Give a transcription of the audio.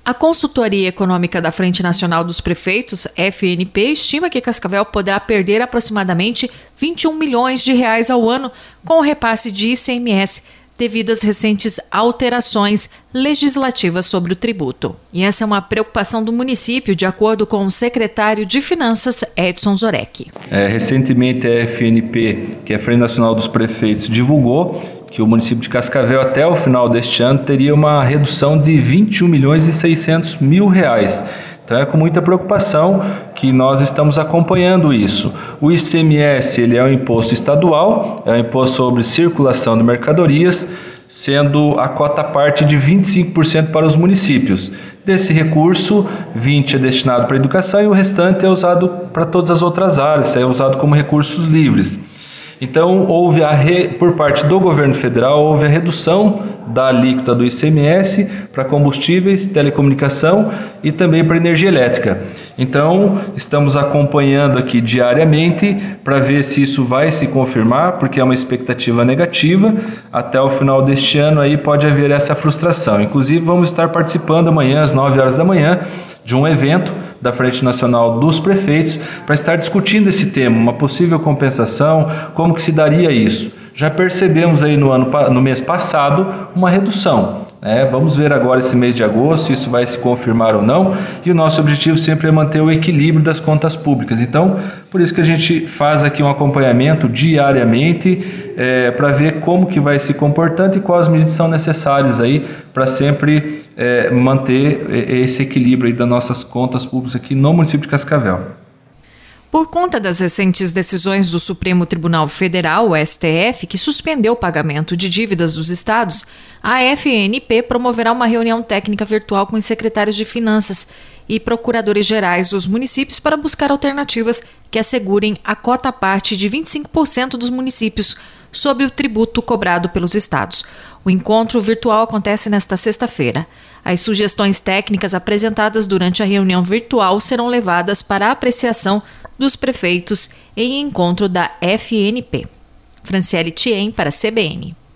A consultoria econômica da Frente Nacional dos Prefeitos, FNP, estima que Cascavel poderá perder aproximadamente 21 milhões de reais ao ano com o repasse de ICMS devido às recentes alterações legislativas sobre o tributo. E essa é uma preocupação do município, de acordo com o secretário de Finanças, Edson Zorek. Recentemente a FNP, que é a Frente Nacional dos Prefeitos, divulgou que o município de Cascavel até o final deste ano teria uma redução de 21 milhões e 600 mil reais. Então é com muita preocupação que nós estamos acompanhando isso. O ICMS ele é um imposto estadual, é um imposto sobre circulação de mercadorias, sendo a cota parte de 25% para os municípios. Desse recurso, 20% é destinado para a educação e o restante é usado para todas as outras áreas, é usado como recursos livres. Então, por parte do governo federal, houve a redução da alíquota do ICMS para combustíveis, telecomunicação e também para energia elétrica. Então, estamos acompanhando aqui diariamente para ver se isso vai se confirmar, porque é uma expectativa negativa. Até o final deste ano aí pode haver essa frustração. Inclusive, vamos estar participando amanhã, às 9 horas da manhã, de um evento da Frente Nacional dos Prefeitos para estar discutindo esse tema, uma possível compensação, como que se daria isso. Já percebemos aí no mês passado uma redução. Vamos ver agora esse mês de agosto se isso vai se confirmar ou não, e o nosso objetivo sempre é manter o equilíbrio das contas públicas. Então, por isso que a gente faz aqui um acompanhamento diariamente para ver como que vai se comportando e quais medidas são necessárias aí para sempre manter esse equilíbrio aí das nossas contas públicas aqui no município de Cascavel. Por conta das recentes decisões do Supremo Tribunal Federal, o STF, que suspendeu o pagamento de dívidas dos estados, a FNP promoverá uma reunião técnica virtual com os secretários de Finanças e procuradores gerais dos municípios para buscar alternativas que assegurem a cota parte de 25% dos municípios sobre o tributo cobrado pelos estados. O encontro virtual acontece nesta sexta-feira. As sugestões técnicas apresentadas durante a reunião virtual serão levadas para a apreciação dos prefeitos em encontro da FNP. Franciele Thiem para a CBN.